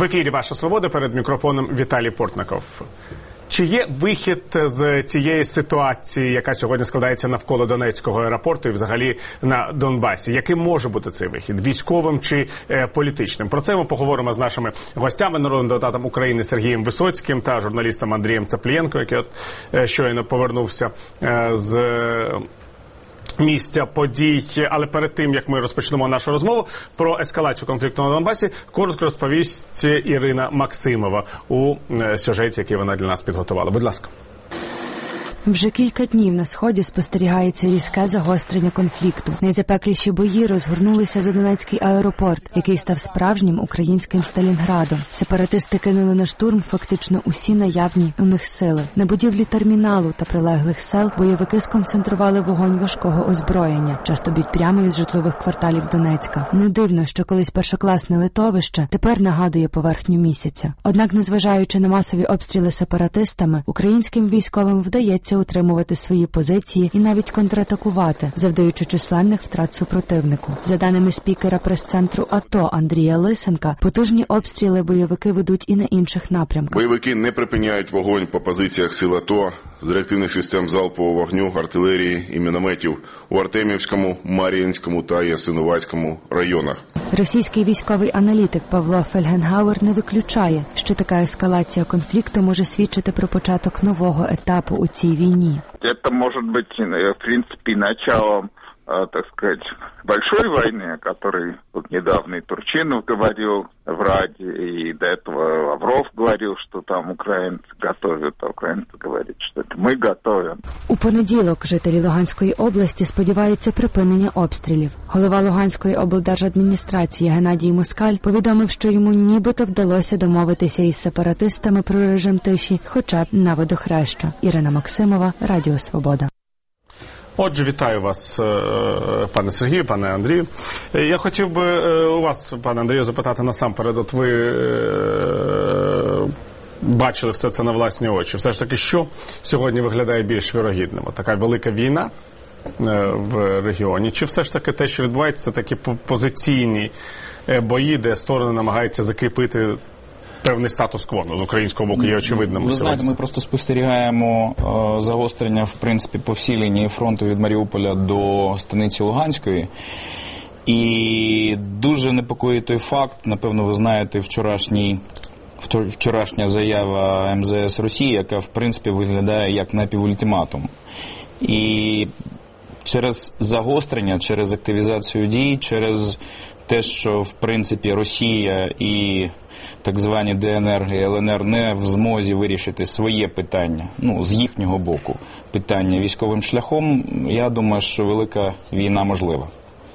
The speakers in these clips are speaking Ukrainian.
В ефірі «Ваша свобода», перед мікрофоном Віталій Портников. Чи є вихід з цієї ситуації, яка сьогодні складається навколо Донецького аеропорту і взагалі на Донбасі? Яким може бути цей вихід? Військовим чи політичним? Про це ми поговоримо з нашими гостями, народним депутатом України Сергієм Висоцьким та журналістом Андрієм Цаплієнко, який щойно повернувся з місця подій. Але перед тим, як ми розпочнемо нашу розмову про ескалацію конфлікту на Донбасі, коротко розповість Ірина Максимова у сюжеті, який вона для нас підготувала. Будь ласка. Вже кілька днів на Сході спостерігається різке загострення конфлікту. Найзапекліші бої розгорнулися за Донецький аеропорт, який став справжнім українським Сталінградом. Сепаратисти кинули на штурм фактично усі наявні у них сили. На будівлі терміналу та прилеглих сел бойовики сконцентрували вогонь важкого озброєння, часто б'ють прямо із житлових кварталів Донецька. Не дивно, що колись першокласне литовище тепер нагадує поверхню місяця. Однак, незважаючи на масові обстріли сепаратистами, українським військовим вдається утримувати свої позиції і навіть контратакувати, завдаючи численних втрат супротивнику. За даними спікера прес-центру АТО Андрія Лисенка, потужні обстріли бойовики ведуть і на інших напрямках. Бойовики не припиняють вогонь по позиціях сил АТО з реактивних систем залпового вогню, артилерії і мінометів у Артемівському, Мар'їнському та Ясинуватському районах. Російський військовий аналітик Павло Фельгенгауер не виключає, що така ескалація конфлікту може свідчити про початок нового етапу у цій війні. Це може бути, в принципі, началом, так сказать, большой войны, о которой вот недавно и Турчинов говорил в Раде, и до этого Лавров говорил, что там украинцы готовят, а украинцы говорят, что это мы готовим. У понеділок жителі Луганської області сподіваються припинення обстрілів. Голова Луганської облдержадміністрації Геннадій Москаль повідомив, що йому нібито вдалося домовитися із сепаратистами про режим тиші, хоча б на водохреща. Ірина Максимова, Радіо Свобода. Отже, вітаю вас, пане Сергію, пане Андрію. Я хотів би у вас, пане Андрію, запитати насамперед, от ви бачили все це на власні очі. Все ж таки, що сьогодні виглядає більш вірогідним? Така велика війна в регіоні? Чи все ж таки те, що відбувається, це такі позиційні бої, де сторони намагаються закріпити певний статус-кво? З українського боку є очевидним. Ви знаєте, ми просто спостерігаємо загострення, в принципі, по всій лінії фронту від Маріуполя до станиці Луганської. І дуже непокоїть той факт, напевно, ви знаєте, вчорашня заява МЗС Росії, яка, в принципі, виглядає як напівультиматум. І через загострення, через активізацію дій, через те, що, в принципі, Росія і так звані ДНР і ЛНР не в змозі вирішити своє питання, з їхнього боку, питання військовим шляхом, я думаю, що велика війна можлива.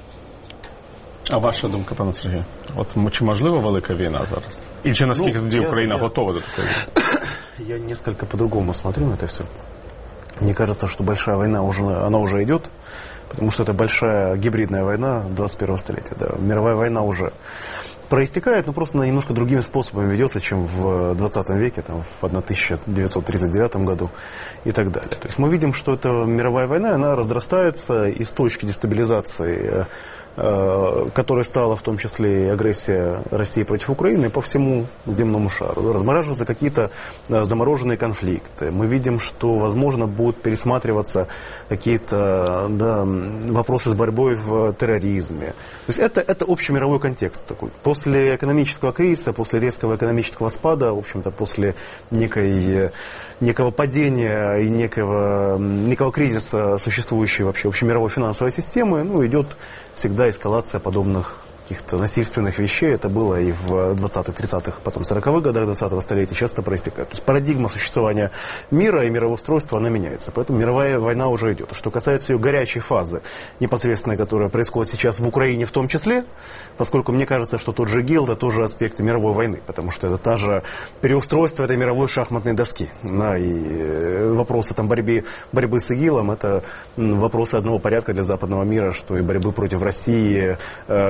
А ваша думка, пане Сергію? От чи можлива велика війна зараз? І чи наскільки тоді Україна готова до такої війни? Я несколько по-другому смотрю на это все. Мне кажется, что большая война она уже идет, потому что это большая гибридная война 21-го столетия. Да. Мировая война уже проистекает, но просто она немножко другими способами ведется, чем в 20 веке, там, в 1939 году и так далее. То есть мы видим, что эта мировая война, она разрастается из точки дестабилизации, которой стала в том числе и агрессия России против Украины по всему земному шару. Размораживаются какие-то замороженные конфликты. Мы видим, что, возможно, будут пересматриваться какие-то вопросы с борьбой в терроризме. То есть это общемировой контекст такой. После экономического кризиса, после резкого экономического спада, в общем-то, после некого падения и некого кризиса существующей вообще общемировой финансовой системы, идет всегда эскалация подобных каких-то насильственных вещей. Это было и в 20-30-х, потом 40-х годах 20-го столетия. Сейчас это проистекает. То есть парадигма существования мира и мироустройства, она меняется. Поэтому мировая война уже идет. Что касается ее горячей фазы, непосредственной, которая происходит сейчас в Украине в том числе, поскольку мне кажется, что тот же ИГИЛ – это тоже аспекты мировой войны, потому что это та же переустройство этой мировой шахматной доски. Да, и вопросы там борьбы с ИГИЛом – это вопросы одного порядка для западного мира, что и борьбы против России в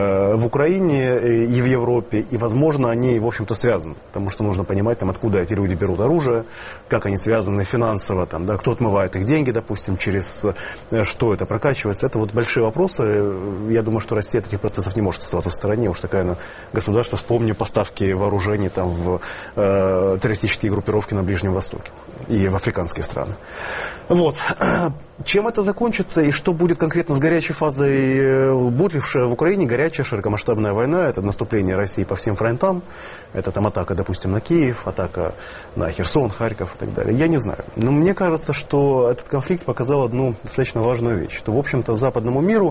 Украине и в Европе, и, возможно, они, в общем-то, связаны, потому что нужно понимать, там, откуда эти люди берут оружие, как они связаны финансово, там, да, кто отмывает их деньги, допустим, через что это прокачивается. Это вот большие вопросы. Я думаю, что Россия от этих процессов не может оставаться в стороне. Уж такая государство, вспомню поставки вооружений там, в террористические группировки на Ближнем Востоке и в африканские страны. Вот. Чем это закончится и что будет конкретно с горячей фазой? Будет ли в Украине горячая широкомасштабная война? Это наступление России по всем фронтам. Это там атака, допустим, на Киев, атака на Херсон, Харьков и так далее. Я не знаю. Но мне кажется, что этот конфликт показал одну достаточно важную вещь. Что, в общем-то, западному миру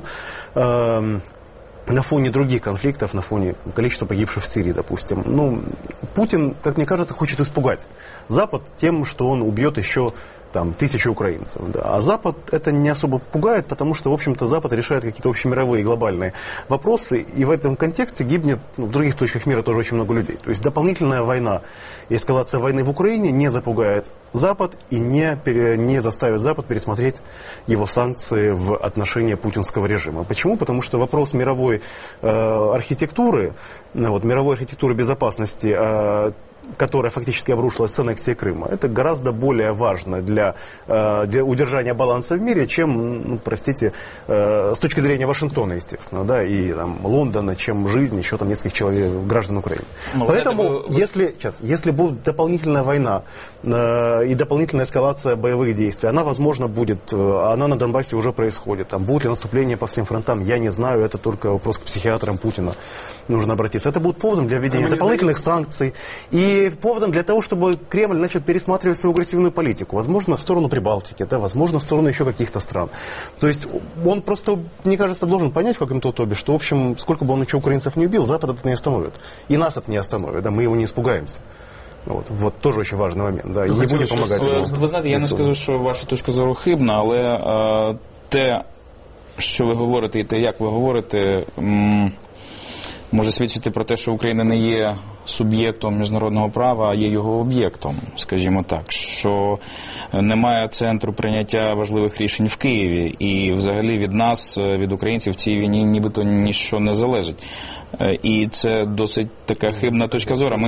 на фоне других конфликтов, на фоне количества погибших в Сирии, допустим, Путин, как мне кажется, хочет испугать Запад тем, что он убьет еще там 1000 украинцев. Да. А Запад это не особо пугает, потому что, в общем-то, Запад решает какие-то общемировые глобальные вопросы, и в этом контексте гибнет в других точках мира тоже очень много людей. То есть дополнительная война, эскалация войны в Украине не запугает Запад и не заставит Запад пересмотреть его санкции в отношении путинского режима. Почему? Потому что вопрос мировой архитектуры, мировой архитектуры безопасности, которая фактически обрушилась с аннексией Крыма, это гораздо более важно для удержания баланса в мире, чем, с точки зрения Вашингтона, естественно, да, и там, Лондона, чем жизнь еще там нескольких человек, граждан Украины. Поэтому, если будет дополнительная война и дополнительная эскалация боевых действий, она, возможно, будет, она на Донбассе уже происходит. Там, будет ли наступление по всем фронтам, я не знаю, это только вопрос к психиатрам Путина нужно обратиться. Это будет поводом для введения дополнительных санкций и поводом для того, чтобы Кремль начал пересматривать свою агрессивную политику. Возможно, в сторону Прибалтики, да, возможно, в сторону еще каких-то стран. То есть он просто, мне кажется, должен понять в каком-то тобе, что, в общем, сколько бы он еще украинцев не убил, Запад это не остановит. И нас это не остановит, да, мы его не испугаемся. Вот тоже очень важний момент. Да, і не будемо допомагати. Ви знаєте, я не скажу, що ваша точка зору хибна, але те, що ви говорите, і те, як ви говорите, може свідчити про те, що Україна не є суб'єктом міжнародного права, а є його об'єктом, скажімо так, що немає центру прийняття важливих рішень в Києві, і взагалі від нас, від українців в цій війні нібито ніщо не залежить. І це досить така хибна точка зору.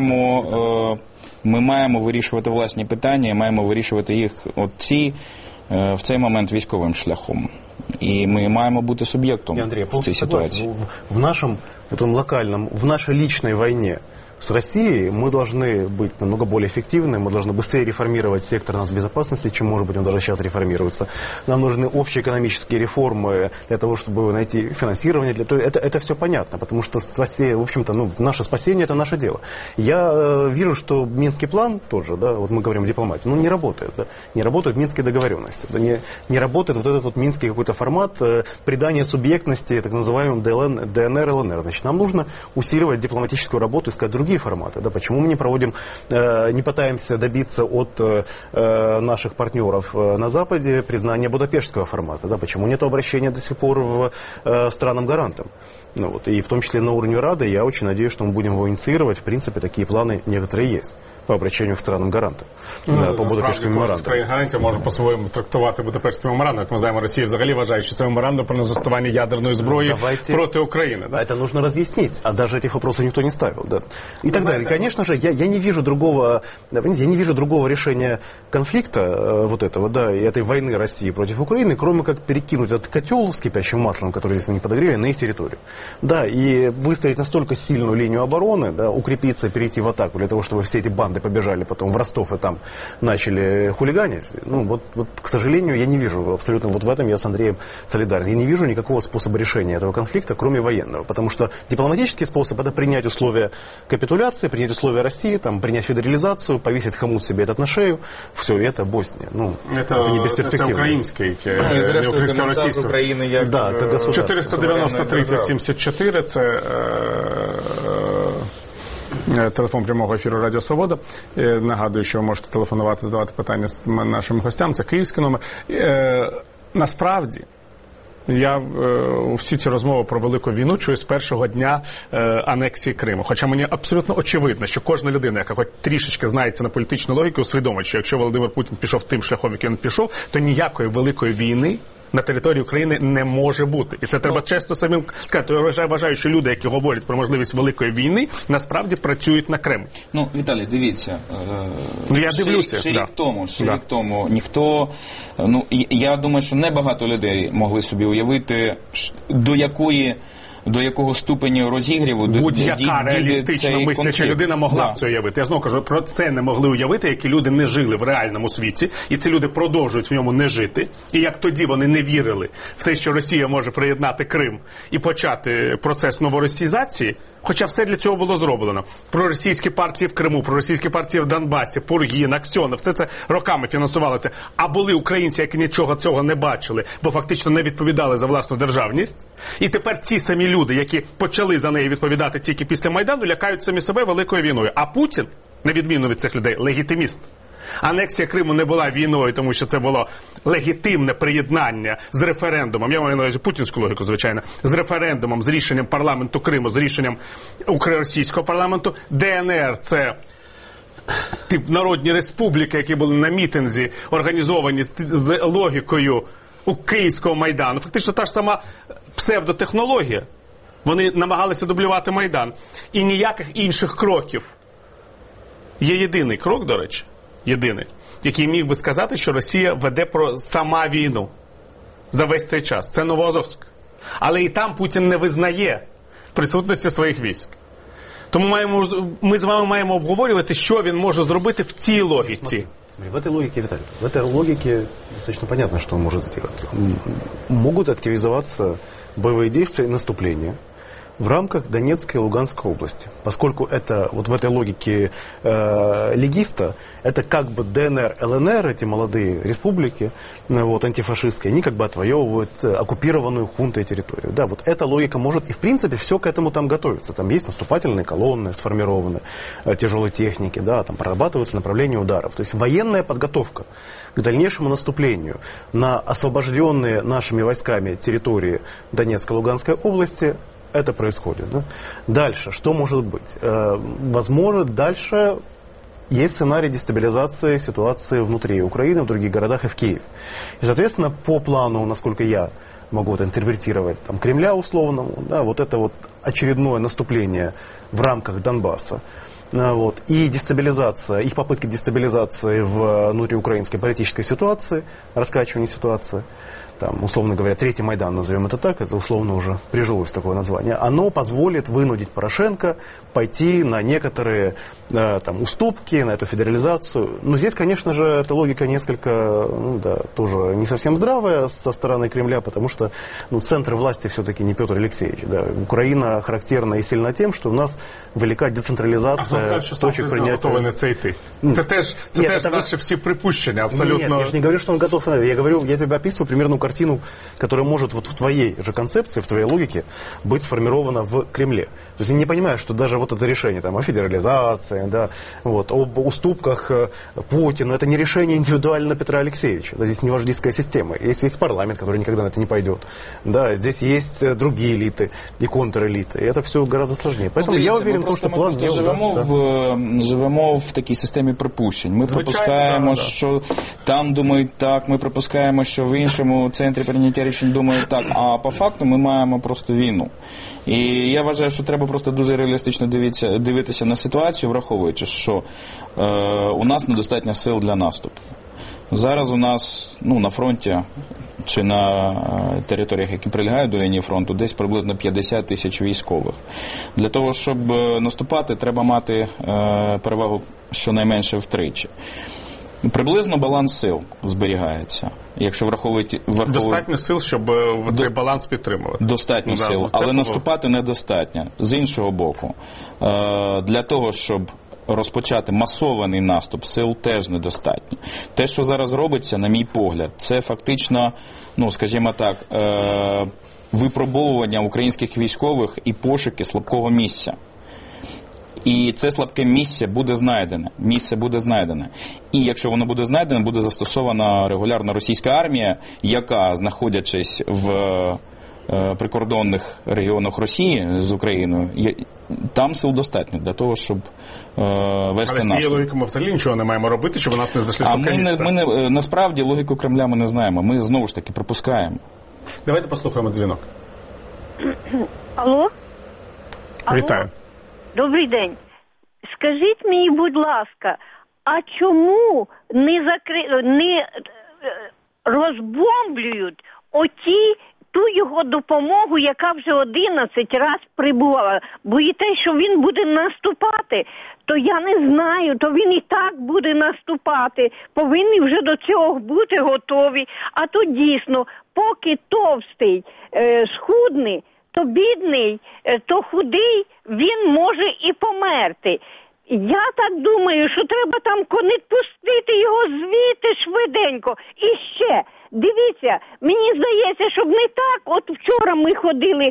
Ми маємо вирішувати власні питання, і маємо вирішувати їх в цей момент військовим шляхом. И мы маємо бути субъектом в цій ситуации. В нашем локальном, в нашей личной войне с Россией мы должны быть намного более эффективны, мы должны быстрее реформировать сектор нацбезопасности, чем, может быть, он даже сейчас реформируется. Нам нужны общие экономические реформы для того, чтобы найти финансирование. Это все понятно, потому что, в общем-то, наше спасение – это наше дело. Я вижу, что Минский план тоже, да, вот мы говорим о дипломатии, не работает. Да, не работают минские договоренности, да, не работает вот этот минский какой-то формат придания субъектности, так называемым ДНР, ЛНР. Значит, нам нужно усиливать дипломатическую работу, искать другие форматы. Да? Почему мы не пытаемся добиться от наших партнеров на Западе признания Будапештского формата? Да? Почему нет обращения до сих пор в странам-гарантам? И в том числе на уровне Рады, я очень надеюсь, что мы будем его инициировать. В принципе, такие планы некоторые есть по обращению к странам-гарантам по Будапештському меморандуму. Країн-гарантів може по-своєму трактувати Будапештський меморандум. Як ми знаємо, Росія взагалі вважає, що це меморандум про незастосування ядерної зброї проти України. Да? Это нужно разъяснить, а даже этих вопросов никто не ставил. Да? И так далее. Конечно же, я не вижу другого решения конфликта этого, да, и этой войны России против Украины, кроме как перекинуть этот котел с кипящим маслом, который здесь не подогреве, на их территорию. Да, и выстроить настолько сильную линию обороны, да, укрепиться, перейти в атаку для того, чтобы все эти банды побежали потом в Ростов и там начали хулиганить. К сожалению, я не вижу абсолютно, в этом я с Андреем солидарен. Я не вижу никакого способа решения этого конфликта, кроме военного. Потому что дипломатический способ – это принять условия капитуляции, принять условия России, принять федерализацию, повесить хомут себе этот на шею. Все, это Боснія. Это не безперспективно. Это украинский, не украинско-российский. Украины, да, как государство. 490-30-74 – це телефон прямого ефіру Радіо Свобода. Нагадую, що ви можете телефонувати, задавати питання нашим гостям. Це київський номер. Насправді, я всю цю розмову про велику війну чую з першого дня анексії Криму. Хоча мені абсолютно очевидно, що кожна людина, яка хоч трішечки знається на політичну логіку, усвідомить, що якщо Володимир Путін пішов тим шляхом, який він пішов, то ніякої великої війни на території України не може бути. І це треба чесно самим сказати. Я вважаю, що люди, які говорять про можливість великої війни, насправді працюють на Кремль. Ну, Віталій, дивіться. Я дивлюся. Ще рік тому ніхто... Ну, я думаю, що небагато людей могли собі уявити, до якого ступеню розігріву будь-яка реалістично мисляча людина могла в це уявити. Я знову кажу, про це не могли уявити, які люди не жили в реальному світі, і ці люди продовжують в ньому не жити. І як тоді вони не вірили в те, що Росія може приєднати Крим і почати процес новоросійзації, хоча все для цього було зроблено. Проросійські партії в Криму, проросійські партії в Донбасі, Пургін, Аксьонов, все це роками фінансувалося. А були українці, які нічого цього не бачили, бо фактично не відповідали за власну державність. І тепер ці самі люди, які почали за неї відповідати тільки після Майдану, лякають самі себе великою війною. А Путін, на відміну від цих людей, легітиміст. Анексія Криму не була війною, тому що це було легітимне приєднання з референдумом. Я маю на увазі путінську логіку, звичайно. З референдумом, з рішенням парламенту Криму, з рішенням російського парламенту. ДНР – це тип народні республіки, які були на мітинзі, організовані з логікою у Київського Майдану. Фактично та ж сама псевдотехнологія. Вони намагалися дублювати Майдан. І ніяких інших кроків. Є єдиний крок, до речі, єдиний, який міг би сказати, що Росія веде сама війну за весь цей час. Це Новоазовськ. Але і там Путін не визнає присутності своїх військ. Тому ми з вами маємо обговорювати, що він може зробити в цій логіці. Смотри, в этой логике, Виталий, в этой логике достаточно понятно, что он может сделать. Могут активизоваться боевые действия и наступления в рамках Донецкой и Луганской области. Поскольку это, вот в этой логике легиста, это как бы ДНР, ЛНР, эти молодые республики, вот, антифашистские, они как бы отвоевывают оккупированную хунтой территорию. Да, вот эта логика может, и в принципе все к этому там готовится. Там есть наступательные колонны сформированы, тяжелой техники, да, там прорабатываются направления ударов. То есть военная подготовка к дальнейшему наступлению на освобожденные нашими войсками территории Донецкой и Луганской области. Это происходит. Да? Дальше, что может быть? Возможно, дальше есть сценарий дестабилизации ситуации внутри Украины, в других городах и в Киеве. И, соответственно, по плану, насколько я могу это интерпретировать, там, Кремля условному, да, вот это вот очередное наступление в рамках Донбасса, вот, и дестабилизация, их попытки дестабилизации внутриукраинской политической ситуации, раскачивания ситуации, там, условно говоря, третий Майдан, назовем это так, это условно уже прижилось такое название, оно позволит вынудить Порошенко пойти на некоторые там, уступки, на эту федерализацию. Но здесь, конечно же, эта логика несколько, ну, да, тоже не совсем здравая со стороны Кремля, потому что ну, центр власти все-таки не Петр Алексеевич. Да. Украина характерна и сильна тем, что у нас велика децентрализация точек принятия. Це теж наші всі припущення, абсолютно. Нет, я же не говорю, что он готов на это. Я говорю, я тебе описываю примерную картину, которая может вот в твоей же концепции, в твоей логике быть сформирована в Кремле. То есть я не понимаю, что даже вот это решение там, о федерализации, да, вот, об уступках Путину, это не решение индивидуально Петра Алексеевича. Да, здесь не вождистская система. Здесь есть парламент, который никогда на это не пойдет. Да, здесь есть другие элиты и контрэлиты. И это все гораздо сложнее. Поэтому я уверен, что план не удастся. Живемо в такій системі припущень. Ми припускаємо, що там думають так, ми припускаємо, що в іншому центрі прийняття рішень думають так, а по факту ми маємо просто війну. І я вважаю, що треба просто дуже реалістично дивитися на ситуацію, враховуючи, що у нас недостатньо сил для наступу. Зараз у нас на фронті чи на територіях, які прилягають до лінії фронту, десь приблизно 50 тисяч військових. Для того, щоб наступати, треба мати перевагу щонайменше втричі. Приблизно баланс сил зберігається. Якщо враховують... Достатньо сил, щоб цей баланс підтримувати. Достатньо сил, але наступати недостатньо. З іншого боку, для того, щоб розпочати масований наступ, сил теж недостатньо. Те, що зараз робиться, на мій погляд, це фактично, скажімо так, випробовування українських військових і пошуки слабкого місця. І це слабке місце буде знайдене. І якщо воно буде знайдене, буде застосована регулярна російська армія, яка, знаходячись в прикордонних регіонах Росії з Україною, там сил достатньо для того, щоб вести наступ. Але з цією логікою ми взагалі нічого не маємо робити, щоб у нас не зайшли слабке місце. Ми насправді логіку Кремля ми не знаємо. Ми знову ж таки пропускаємо. Давайте послухаємо дзвінок. Алло? Вітаю. Добрий день. Скажіть мені, будь ласка, а чому не розбомблюють ту його допомогу, яка вже 11 раз прибувала? Боїтесь, що він буде наступати? То я не знаю, то він і так буде наступати. Повинні вже до цього бути готові. А то дійсно, поки товстий, схудний, то бідний, то худий, він може і померти. Я так думаю, що треба там пустити його звідти швиденько. І ще, дивіться, мені здається, щоб не так, от вчора ми ходили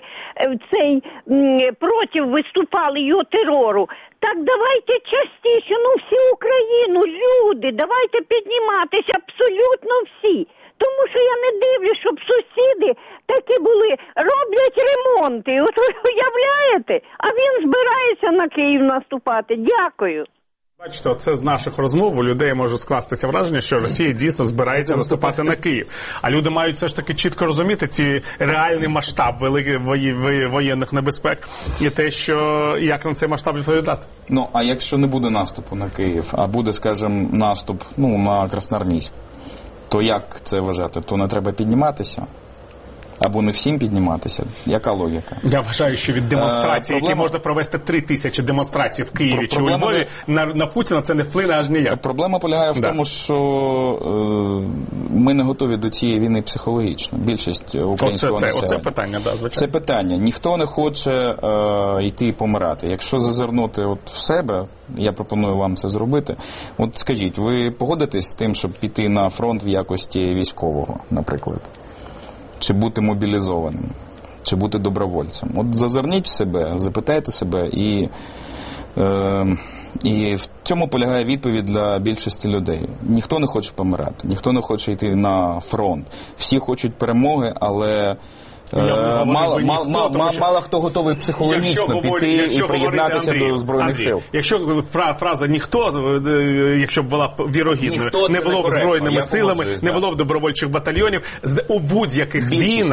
виступали його терору. Так давайте частіше, всю Україну, люди, давайте підніматися абсолютно всі. Тому що я не дивлюсь, щоб сусіди такі були, роблять ремонти. От ви уявляєте? А він збирається на Київ наступати. Дякую. Бачите, оце з наших розмов у людей може скластися враження, що Росія дійсно збирається наступати на Київ. А люди мають все ж таки чітко розуміти ці реальний масштаб воєнних небезпек і те, що як на цей масштаб відповідати. А якщо не буде наступу на Київ, а буде, скажімо, наступ на Красноармійськ, то як це вважати? То не треба підніматися? Або не всім підніматися? Яка логіка? Я вважаю, що від демонстрацій, які можна провести 3000 демонстрацій в Києві чи у Львові, на Путіна це не вплине аж ніяк. Проблема полягає в тому, що ми не готові до цієї війни психологічно. Більшість українського населення. Оце питання, звичайно. Це питання. Ніхто не хоче йти і помирати. Якщо зазирнути в себе, я пропоную вам це зробити. От скажіть, ви погодитесь з тим, щоб піти на фронт в якості військового, наприклад? Чи бути мобілізованим, чи бути добровольцем. От зазирніть в себе, запитайте себе, і в цьому полягає відповідь для більшості людей. Ніхто не хоче помирати, ніхто не хоче йти на фронт. Всі хочуть перемоги, але мало хто готовий психологічно піти і приєднатися до Збройних сил. Якщо фраза «ніхто», якщо б була вірогідною, не було б Збройними силами, не було б добровольчих батальйонів, у будь-яких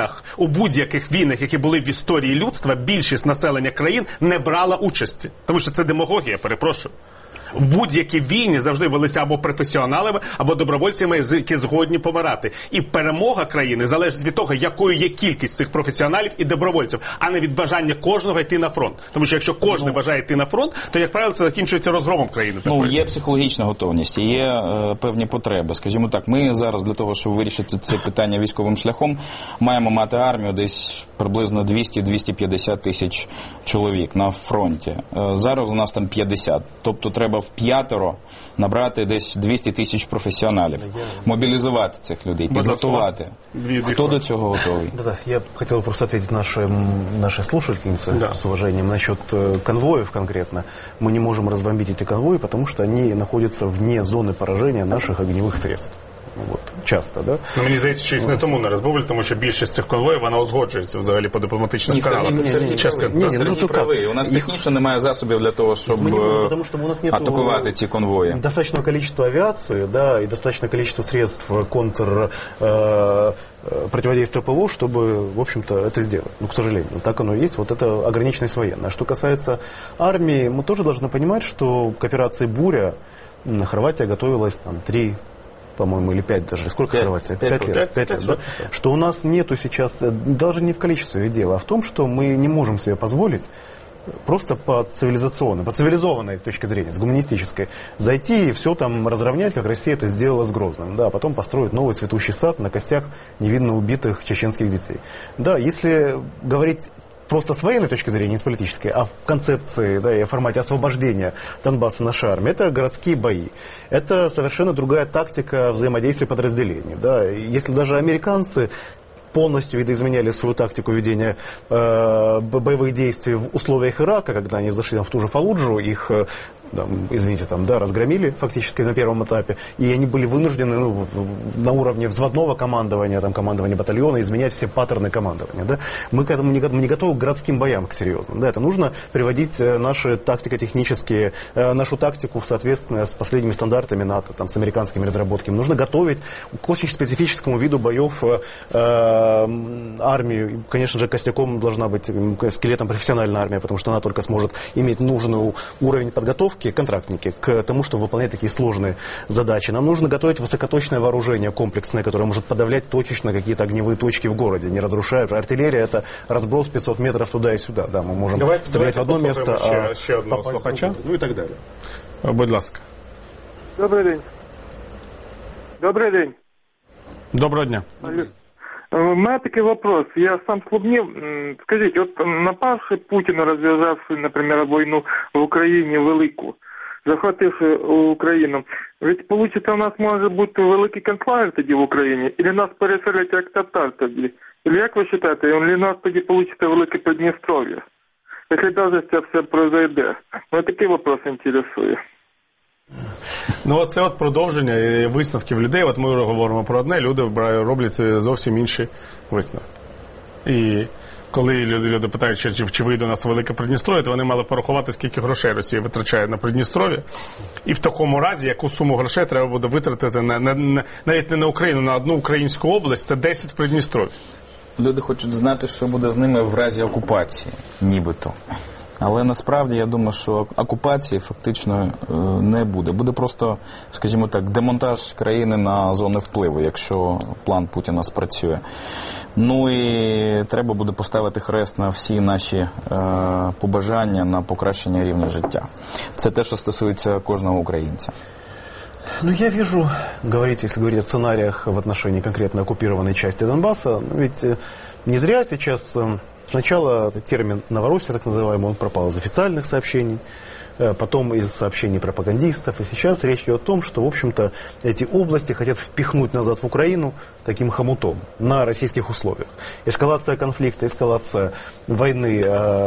війнах, які були в історії людства, більшість населення країн не брала участі. Тому що це демагогія, перепрошую. Будь-які війни завжди велися або професіоналами, або добровольцями, які згодні помирати. І перемога країни залежить від того, якою є кількість цих професіоналів і добровольців, а не від бажання кожного йти на фронт. Тому що якщо кожен бажає йти на фронт, то, як правило, це закінчується розгромом країни. Є психологічна готовність, є певні потреби. Скажімо так, ми зараз для того, щоб вирішити це питання військовим шляхом, маємо мати армію десь приблизно 200-250 тисяч чоловік на фронті. Зараз у нас там 50. Тобто треба в 5 набрати десь 200 тисяч професіоналів, мобілізувати цих людей, підготувати. Хто до цього готовий? Да, я хотел просто ответить нашей слушательнице с уважением насчет конвоев конкретно. Мы не можем разбомбить эти конвои, потому что они находятся вне зоны поражения наших огневых средств. Часто, да? Мені здається, що їх не тому не розбомблять, тому що більшість цих конвоїв, вона узгоджується взагалі по дипломатичним каналам. Сергій правий. У нас технічно немає засобів для того, щоб атакувати ці конвої. Достаточного количества авиации, да, и достаточное количество средств противодействия ПВО, чтобы, в общем-то, это сделать. К сожалению, так оно и есть. Вот это ограниченность военная. Что касается армии, мы тоже должны понимать, что к операции «Буря» Хорватия готовилась 3, по-моему, или 5 даже. Сколько Хорватия? 5 лет. 5 лет, да? Что у нас нету сейчас, даже не в количестве дела, а в том, что мы не можем себе позволить просто по цивилизованной точки зрения, с гуманистической, зайти и все там разровнять, как Россия это сделала с Грозным. Да, а потом построить новый цветущий сад на костях невинно убитых чеченских детей. Да, если говорить просто с военной точки зрения, не с политической, а в концепции, да, и о формате освобождения Донбасса нашей армии, это городские бои. Это совершенно другая тактика взаимодействия подразделений. Да. Если даже американцы полностью видоизменяли свою тактику ведения боевых действий в условиях Ирака, когда они зашли в ту же Фаллуджу, их да, извините, там, да, разгромили фактически на первом этапе, и они были вынуждены на уровне взводного командования, там, командования батальона изменять все паттерны командования. Да? Мы к этому не готовы к городским боям, к серьезным. Да? Это нужно приводить наши тактико-технические, нашу тактику в соответствии с последними стандартами НАТО, там, с американскими разработками. Нужно готовить к очень специфическому виду боев армию. Конечно же, костяком должна быть скелетом профессиональная армия, потому что она только сможет иметь нужный уровень подготовки, контрактники, к тому, чтобы выполнять такие сложные задачи. Нам нужно готовить высокоточное вооружение комплексное, которое может подавлять точечно какие-то огневые точки в городе, не разрушая. Артиллерия — это разброс 500 метров туда и сюда. Да, мы можем стрелять в одно место, ще одного слухача. Ну и так далее. Будь ласка. Добрий день. Добрий день. Доброго дня. У мене такий вопрос. Я сам слубнів. Скажіть, от напавши Путіна, розв'язавши, наприклад, війну в Україні велику, захвативши Україну, ведь, виходить, у нас може бути великий концлагер тоді в Україні, або нас переселять як татар тоді? Или як ви вважаєте, или нас тоді вийде велике Придністров'я? Якщо навіть це все произойде. Мене такий вопрос інтересує. Ну, це от продовження висновків людей. От ми говоримо про одне, люди роблять зовсім інші висновки. І коли люди питають, чи вийде у нас велике Придністров'я, то вони мали порахувати, скільки грошей Росія витрачає на Придністров'я. І в такому разі, яку суму грошей треба буде витратити навіть не на Україну, на одну українську область, це 10 Придністров'я. Люди хочуть знати, що буде з ними в разі окупації, нібито. Але насправді, я думаю, що окупації фактично не буде. Буде просто, скажімо так, демонтаж країни на зони впливу, якщо план Путіна спрацює. Ну і треба буде поставити хрест на всі наші побажання на покращення рівня життя. Це те, що стосується кожного українця. Ну, я вижу, если говорить о сценариях в отношении конкретно оккупированной части Донбасса, ведь не зря сейчас сначала этот термин «Новороссия», так называемый, он пропал из официальных сообщений, потом из сообщений пропагандистов, и сейчас речь идет о том, что, в общем-то, эти области хотят впихнуть назад в Украину таким хомутом на российских условиях. Эскалация конфликта, эскалация войны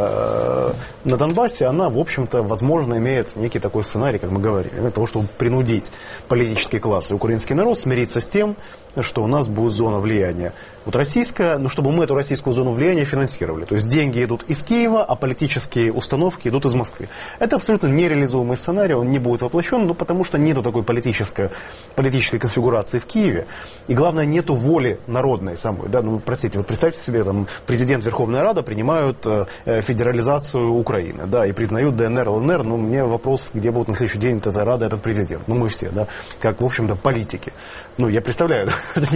на Донбассе, она, в общем-то, возможно, имеет некий такой сценарий, как мы говорили, для того, чтобы принудить политический класс и украинский народ смириться с тем, что у нас будет зона влияния. Вот российская, но чтобы мы эту российскую зону влияния финансировали. То есть деньги идут из Киева, а политические установки идут из Москвы. Это абсолютно нереализуемый сценарий, он не будет воплощен, ну, потому что нету такой политической конфигурации в Киеве. И главное, нету воли народной самой. Да? Ну, простите, вот представьте себе, там, президент Верховная Рада принимают федерализацию Украины, да, и признают ДНР, ЛНР. Ну, мне вопрос, где будет на следующий день эта Рада, этот президент. Ну, мы все, да, как, в общем-то, политики. Ну, я представляю,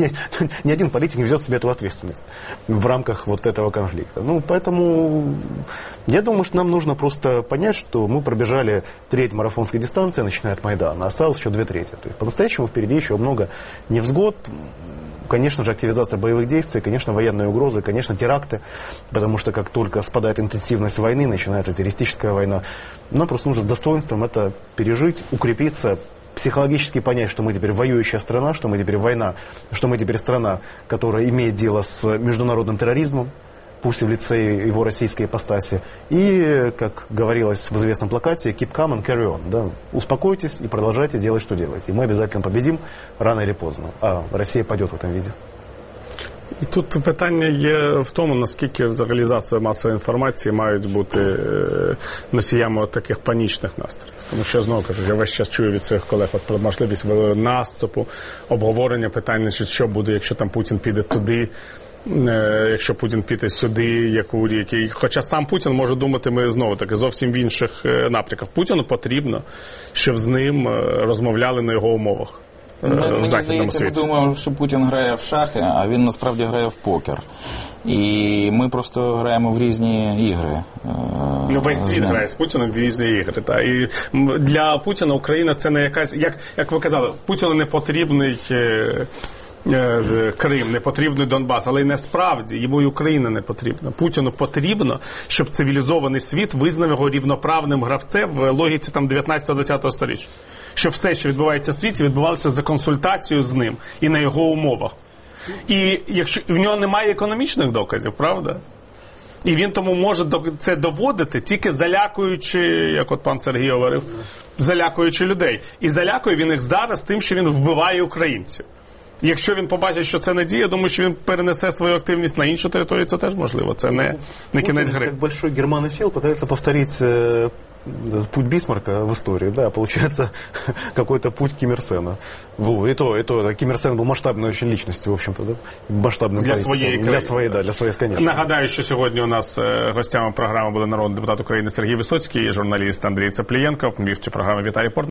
ни один политик не взял себе эту ответственность в рамках вот этого конфликта. Ну, поэтому я думаю, что нам нужно просто понять, что мы пробежали треть марафонской дистанции, начиная от Майдана, осталось еще 2/3. То есть, по-настоящему впереди еще много невзгод. Конечно же, активизация боевых действий, конечно, военные угрозы, конечно, теракты, потому что как только спадает интенсивность войны, начинается террористическая война. Нам просто нужно с достоинством это пережить, укрепиться, психологически понять, что мы теперь воюющая страна, что мы теперь война, что мы теперь страна, которая имеет дело с международным терроризмом, пусть и в лице его российской ипостаси. И, как говорилось в известном плакате, keep calm and carry on. Да? Успокойтесь и продолжайте делать, что делаете. И мы обязательно победим рано или поздно. А Россия пойдет в этом виде. І тут питання є в тому, наскільки взагалі засоби масової інформації мають бути носіями таких панічних настроїв. Тому що, знову кажу, я весь час чую від своїх колег про можливість наступу, обговорення питання, що буде, якщо там Путін піде туди, якщо Путін піде сюди, хоча сам Путін може думати, ми знову таки зовсім в інших напрямках. Путіну потрібно, щоб з ним розмовляли на його умовах. Мені здається, ми думаємо, що Путін грає в шахи, а він насправді грає в покер. І ми просто граємо в різні ігри. Ну, весь світ грає з Путіном в різні ігри. Та. І для Путіна Україна це не якась, як ви казали, Путіну не потрібний Крим, не потрібний Донбас, але й насправді йому і Україна не потрібна. Путіну потрібно, щоб цивілізований світ визнав його рівноправним гравцем в логіці там 19-20 століття. Щоб все, що відбувається в світі, відбувалося за консультацією з ним і на його умовах. І якщо в нього немає економічних доказів, правда? І він тому може це доводити, тільки залякуючи, як от пан Сергій говорив, залякуючи людей. І залякує він їх зараз тим, що він вбиває українців. Якщо він побачить, що це не діє, я думаю, що він перенесе свою активність на іншу територію, це теж можливо. Це не кінець гри. Як большой германофил пытается повторить путь Бисмарка в истории, да, получается какой-то путь Ким Ир Сена. И то, Ким Ир Сен был масштабной очень личностью, в общем-то, да, масштабным для политиком. Для своей, конечно. Нагадаю, що сьогодні у нас гостями програми були народний депутат України Сергій Висоцький і журналіст Андрій Цаплієнко. Вів цю програму Віталій Портников.